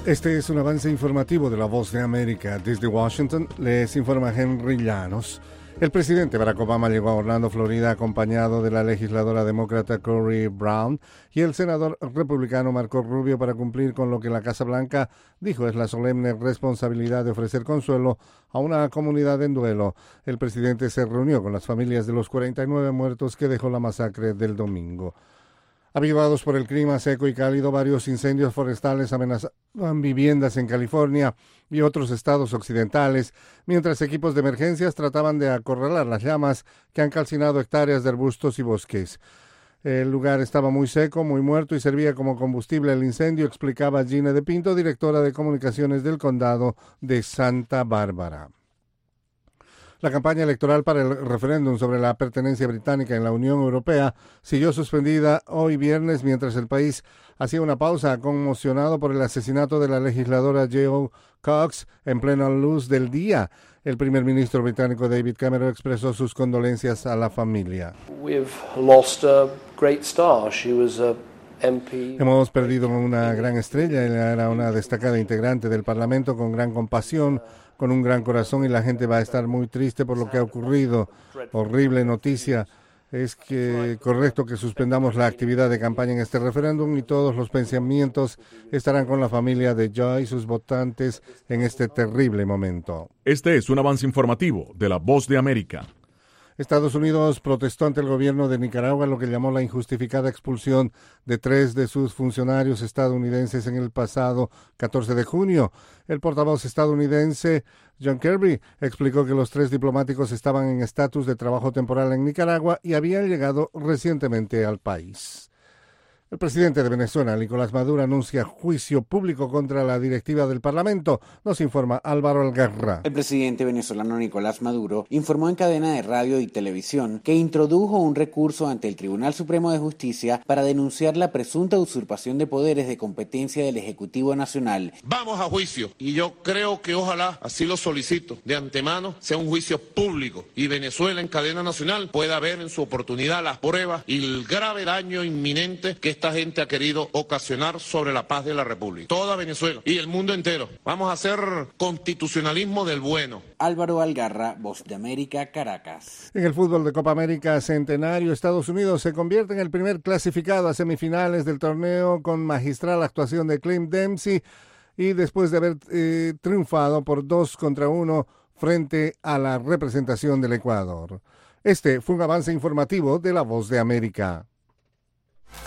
Este es un avance informativo de La Voz de América. Desde Washington les informa Henry Llanos. El presidente Barack Obama llegó a Orlando, Florida, acompañado de la legisladora demócrata Corey Brown y el senador republicano Marco Rubio para cumplir con lo que la Casa Blanca dijo es la solemne responsabilidad de ofrecer consuelo a una comunidad en duelo. El presidente se reunió con las familias de los 49 muertos que dejó la masacre del domingo. Avivados por el clima seco y cálido, varios incendios forestales amenazaban viviendas en California y otros estados occidentales, mientras equipos de emergencias trataban de acorralar las llamas que han calcinado hectáreas de arbustos y bosques. El lugar estaba muy seco, muy muerto y servía como combustible al incendio, explicaba Gina De Pinto, directora de comunicaciones del condado de Santa Bárbara. La campaña electoral para el referéndum sobre la pertenencia británica en la Unión Europea siguió suspendida hoy viernes mientras el país hacía una pausa conmocionado por el asesinato de la legisladora Jo Cox en plena luz del día. El primer ministro británico David Cameron expresó sus condolencias a la familia. Hemos perdido una gran estrella, ella era una destacada integrante del Parlamento con gran compasión, con un gran corazón y la gente va a estar muy triste por lo que ha ocurrido. Horrible noticia. Es que correcto que suspendamos la actividad de campaña en este referéndum y todos los pensamientos estarán con la familia de Joy y sus votantes en este terrible momento. Este es un avance informativo de La Voz de América. Estados Unidos protestó ante el gobierno de Nicaragua lo que llamó la injustificada expulsión de 3 de sus funcionarios estadounidenses en el pasado 14 de junio. El portavoz estadounidense John Kirby explicó que los 3 diplomáticos estaban en estatus de trabajo temporal en Nicaragua y habían llegado recientemente al país. El presidente de Venezuela, Nicolás Maduro, anuncia juicio público contra la directiva del Parlamento. Nos informa Álvaro Algarra. El presidente venezolano Nicolás Maduro informó en cadena de radio y televisión que introdujo un recurso ante el Tribunal Supremo de Justicia para denunciar la presunta usurpación de poderes de competencia del Ejecutivo Nacional. Vamos a juicio y yo creo que ojalá, así lo solicito de antemano, sea un juicio público y Venezuela en cadena nacional pueda ver en su oportunidad las pruebas y el grave daño inminente que esta gente ha querido ocasionar sobre la paz de la República. Toda Venezuela y el mundo entero. Vamos a hacer constitucionalismo del bueno. Álvaro Algarra, Voz de América, Caracas. En el fútbol de Copa América Centenario, Estados Unidos se convierte en el primer clasificado a semifinales del torneo con magistral actuación de Clint Dempsey y después de haber triunfado por 2-1 frente a la representación del Ecuador. Este fue un avance informativo de La Voz de América.